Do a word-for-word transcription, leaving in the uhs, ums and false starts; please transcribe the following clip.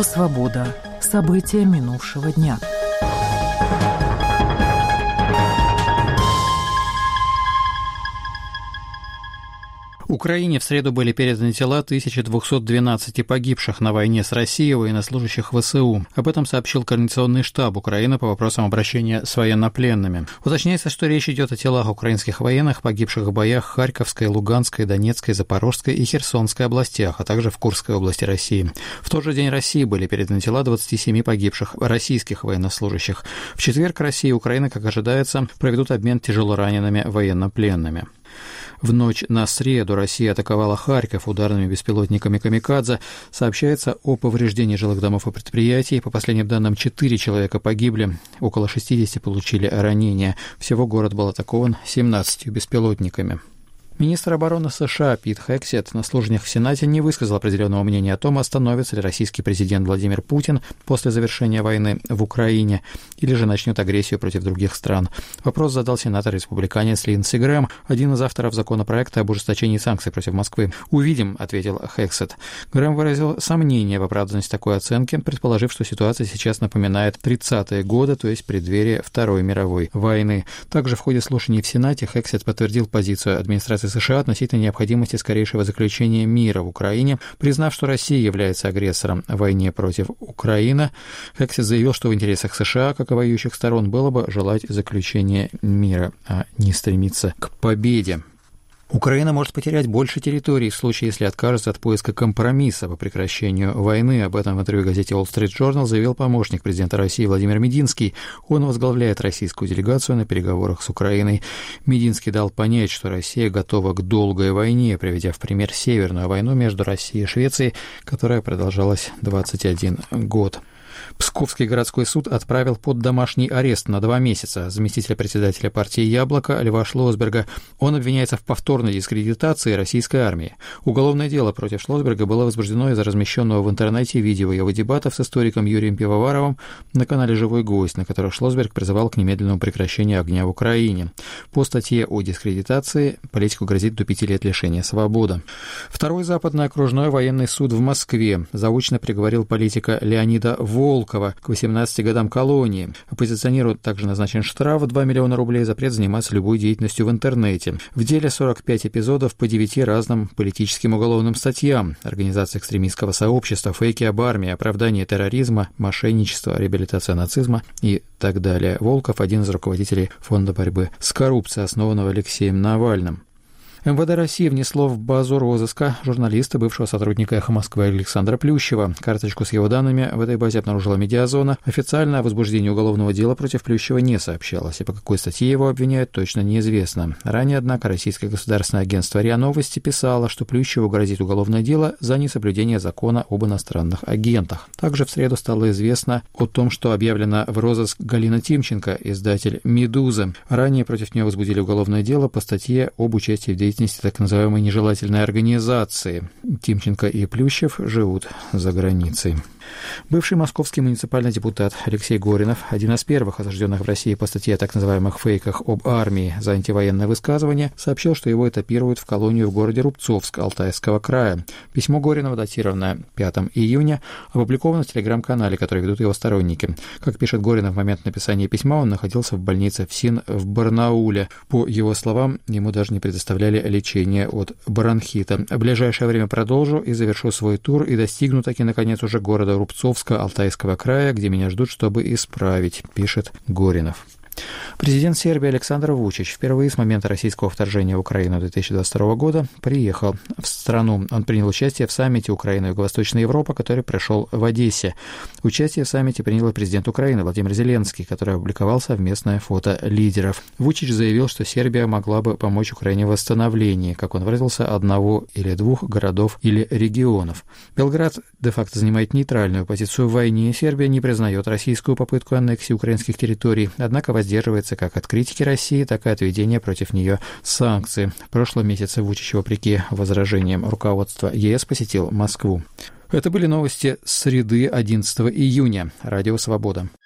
«Свобода». События минувшего дня. Украине в среду были переданы тела тысячи двести двенадцать погибших на войне с Россией военнослужащих ВСУ. Об этом сообщил Координационный штаб Украины по вопросам обращения с военнопленными. Уточняется, что речь идет о телах украинских военных, погибших в боях в Харьковской, Луганской, Донецкой, Запорожской и Херсонской областях, а также в Курской области России. В тот же день России были переданы тела двадцати семи погибших российских военнослужащих. В четверг Россия и Украина, как ожидается, проведут обмен тяжелоранеными военнопленными. В ночь на среду Россия атаковала Харьков ударными беспилотниками «Камикадзе». Сообщается о повреждении жилых домов и предприятий. По последним данным, четыре человека погибли, около шестидесяти получили ранения. Всего город был атакован семнадцатью беспилотниками. Министр обороны США Пит Хексет на слушаниях в Сенате не высказал определенного мнения о том, остановится ли российский президент Владимир Путин после завершения войны в Украине или же начнет агрессию против других стран. Вопрос задал сенатор-республиканец Линдси Грэм, один из авторов законопроекта об ужесточении санкций против Москвы. «Увидим», — ответил Хексет. Грэм выразил сомнение в оправданности такой оценки, предположив, что ситуация сейчас напоминает тридцатые годы, то есть преддверие Второй мировой войны. Также в ходе слушаний в Сенате Хексет подтвердил позицию администрации США относительно необходимости скорейшего заключения мира в Украине, признав, что Россия является агрессором в войне против Украины. Хексет заявил, что в интересах США, как и воюющих сторон, было бы желать заключения мира, а не стремиться к победе. Украина может потерять больше территорий в случае, если откажется от поиска компромисса по прекращению войны. Об этом в интервью газете Wall Street Journal заявил помощник президента России Владимир Мединский. Он возглавляет российскую делегацию на переговорах с Украиной. Мединский дал понять, что Россия готова к долгой войне, приведя в пример Северную войну между Россией и Швецией, которая продолжалась двадцать один год. Псковский городской суд отправил под домашний арест на два месяца заместителя председателя партии «Яблоко» Льва Шлосберга. Он обвиняется в повторной дискредитации российской армии. Уголовное дело против Шлосберга было возбуждено из-за размещенного в интернете видео его дебатов с историком Юрием Пивоваровым на канале «Живой гость», на котором Шлосберг призывал к немедленному прекращению огня в Украине. По статье о дискредитации политику грозит до пяти лет лишения свободы. Второй западный окружной военный суд в Москве заочно приговорил политика Леонида Волкова к восемнадцати годам колонии. Оппозиционеру также назначен штраф в два миллиона рублей, запрет заниматься любой деятельностью в интернете. В деле сорок пять эпизодов по девяти разным политическим уголовным статьям: организация экстремистского сообщества, фейки об армии, оправдание терроризма, мошенничество, реабилитация нацизма и так далее. Волков – один из руководителей Фонда борьбы с коррупцией, основанного Алексеем Навальным. эм вэ дэ России внесло в базу розыска журналиста, бывшего сотрудника «Эхо Москвы» Александра Плющева. Карточку с его данными в этой базе обнаружила Медиазона. Официально о возбуждении уголовного дела против Плющева не сообщалось, и по какой статье его обвиняют, точно неизвестно. Ранее, однако, российское государственное агентство РИА Новости писало, что Плющеву грозит уголовное дело за несоблюдение закона об иностранных агентах. Также в среду стало известно о том, что объявлена в розыск Галина Тимченко, издатель «Медузы». Ранее против нее возбудили уголовное дело по статье об участии в деятельности так называемой нежелательной организации. Тимченко и Плющев живут за границей. Бывший московский муниципальный депутат Алексей Горинов, один из первых осужденных в России по статье о так называемых фейках об армии за антивоенное высказывание, сообщил, что его этапируют в колонию в городе Рубцовск Алтайского края. Письмо Горинова, датировано пятого июня, опубликовано в телеграм-канале, который ведут его сторонники. Как пишет Горинов, в момент написания письма он находился в больнице ФСИН в Барнауле. По его словам, ему даже не предоставляли лечение от бронхита. В ближайшее время продолжу и завершу свой тур и достигну таки, наконец, уже города Рубцовска Алтайского края, где меня ждут, чтобы исправить, пишет Горинов. Президент Сербии Александр Вучич впервые с момента российского вторжения в Украину две тысячи двадцать второго года приехал в страну. Он принял участие в саммите Украина и Юго-Восточная Европа, который прошел в Одессе. Участие в саммите принял президент Украины Владимир Зеленский, который опубликовал совместное фото лидеров. Вучич заявил, что Сербия могла бы помочь Украине в восстановлении, как он выразился, одного или двух городов или регионов. Белград де-факто занимает нейтральную позицию в войне. Сербия не признает российскую попытку аннексии украинских территорий, однако воздерживается как от критики России, так и от введения против нее санкций. В прошлом месяце Вучич, вопреки возражениям руководства ЕС, посетил Москву. Это были новости среды одиннадцатого июня. Радио «Свобода».